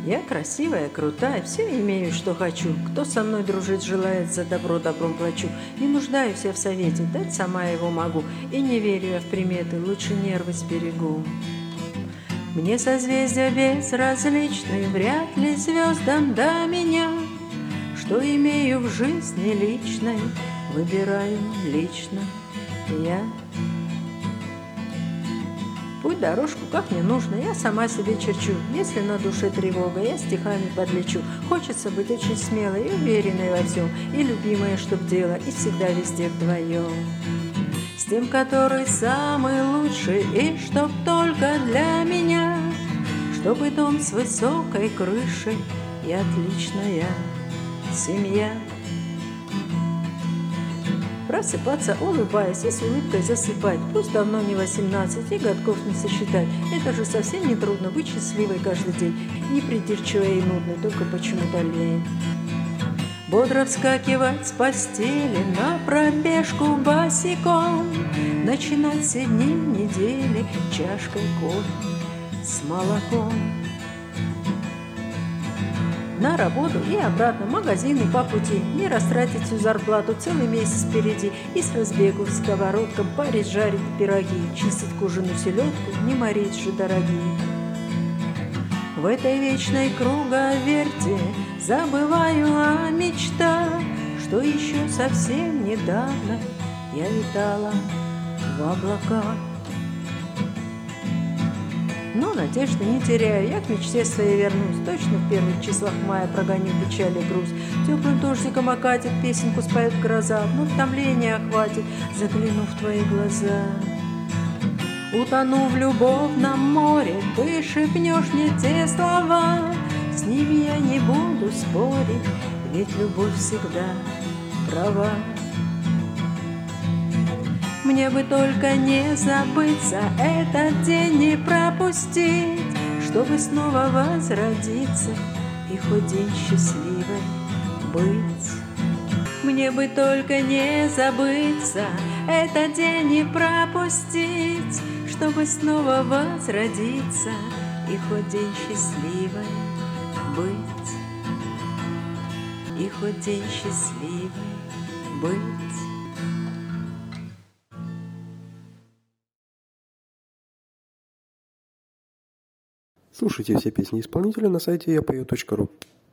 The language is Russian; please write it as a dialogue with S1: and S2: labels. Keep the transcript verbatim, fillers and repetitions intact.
S1: Я красивая, крутая, все имею, что хочу. Кто со мной дружить желает, за добро добром плачу. Не нуждаюсь я в совете, дать сама его могу. И не верю я в приметы, лучше нервы сберегу. Мне созвездия безразличны, вряд ли звездам до меня. Что имею в жизни личной, выбираю лично я. Путь, дорожку, как мне нужно, я сама себе черчу. Если на душе тревога, я стихами подлечу. Хочется быть очень смелой и уверенной во всем, и любимой, чтоб дело, и всегда везде вдвоем. С тем, который самый лучший, и чтоб только для меня, чтобы дом с высокой крышей и отличная семья. Просыпаться, улыбаясь, и с улыбкой засыпать. Пусть давно не восемнадцать и годков не сосчитать. Это же совсем не трудно быть счастливой каждый день, не придирчивой и нудной, только почему-то лень. Бодро вскакивать с постели, на пробежку босиком, начинать все дни недели чашкой кофе с молоком. На работу и обратно, магазины по пути, не растратить всю зарплату, целый месяц впереди, и с разбегу в сковородкам парить, жарить пироги, чистить к ужину селедку, не морить же дорогие. В этой вечной круговерти забываю о мечтах, что еще совсем недавно я витала в облаках. Но надежды не теряю, я к мечте своей вернусь. Точно в первых числах мая прогоню печаль и груз. Теплым дождиком окатит, песенку споет гроза, но утомление охватит, заглянув в твои глаза. Утону в любовном море, ты шепнешь мне те слова. С ними я не буду спорить, ведь любовь всегда права. Мне бы только не забыться, этот день не пропустить, чтобы снова возродиться и хоть день счастливой быть. Мне бы только не забыться, этот день не пропустить, чтобы снова возродиться и хоть день счастливой быть. И хоть день счастливой быть.
S2: Слушайте все песни исполнителя на сайте я пою точка ру.